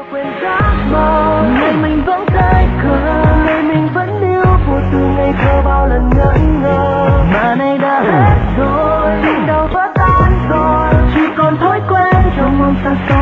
quên giấc mơ, ngày mình vẫn say khờ, ngày mình vẫn yêu vô tư ngây thơ bao lần ngẩn ngơ, mà nay đã hết rồi, tình đầu vỡ tan rồi, chỉ còn thói quen trong mong xa xôi.